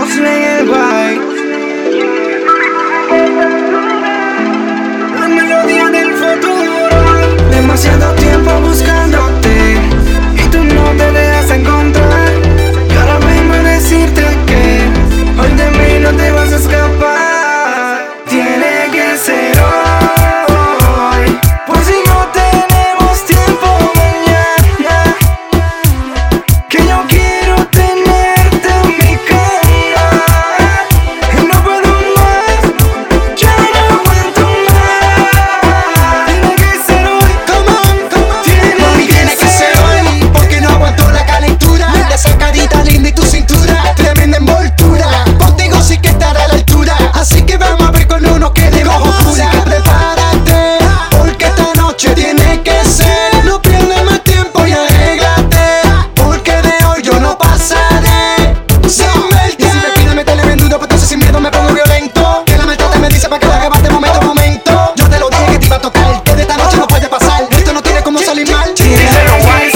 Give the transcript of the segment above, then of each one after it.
Slay el guay. La melodía del futuro. Demasiado tiempo buscándote y tú no te dejas encontrar. Y ahora vengo a decirte que hoy de mí no te vas a escapar. Tiene que ser hoy, por si no tenemos tiempo mañana, que yo quiero tenerte en mi cama. Y no puedo más, ya no aguanto más. Tiene que ser hoy, come on. Tiene que ser hoy, porque no aguanto la calentura de esa carita linda y tu cintura, tremenda envoltura. Contigo sí que estará a la altura, así que vamos a ver con uno que le bajo pura. Así que prepárate, porque esta noche tiene que ser. No pierdas más tiempo y arréglate, porque de hoy yo no pasaré sin verte. Y si me pide meterle bien duro, pues entonces sin miedo me pongo violento. Que la mente me dice para que la arrebate momento a momento. Yo te lo dije que te iba a tocar, que de esta noche no puede pasar. Esto no tiene como salir mal. Díselo guay,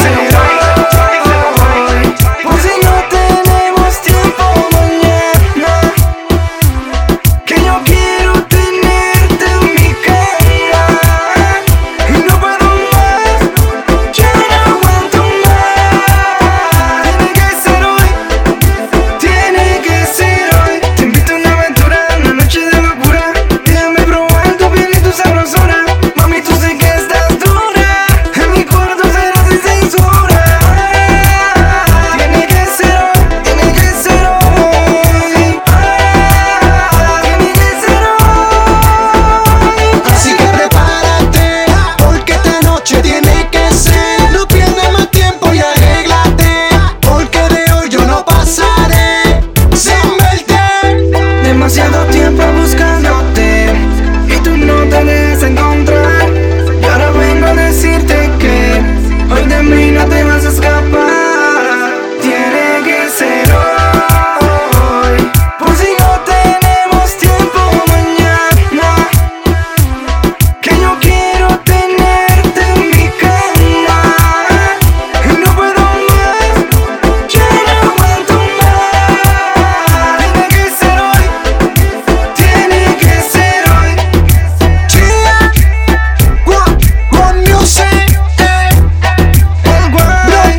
por si no tenemos tiempo mañana, que yo quiero tenerte en mi cama. Y no puedo más, ya no aguanto más. Tiene que ser hoy, tiene que ser hoy. Te invito a una aventura, una noche de locura. Déjame probar tu piel y tu sabrosura. Mami, tú sé que estás dura, en mi cuarto será sin censura. Tiene que ser hoy, tiene que ser hoy. Tiene que ser hoy. Así que prepárate, porque esta noche tiene que ser. No pierdas más tiempo y arréglate, porque de hoy yo no pasaré sin verte. Demasiado tiempo buscándote y tú no te dejas encontrar. Y ahora vengo a decirte que hoy de mí no te vas a escapar. Tiene que ser hoy, por si no tenemos tiempo mañana, que yo quiero tenerte en mi cama. Y no puedo más, ya no aguanto más. Tiene que ser hoy, tiene que ser hoy. Chia, One Music, El guay,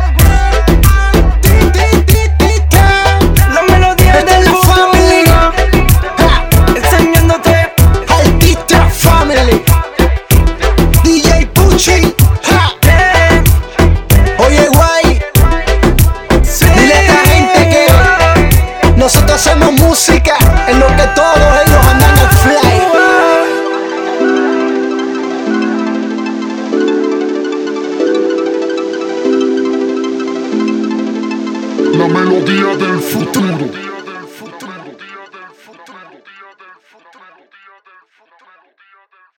la melodía del futuro, enseñándote. Artista Family, DJ Pucci. Oye, guay, dile a esta gente que nosotros hacemos música en lo que todos ellos andan al fly. La melodía del futuro.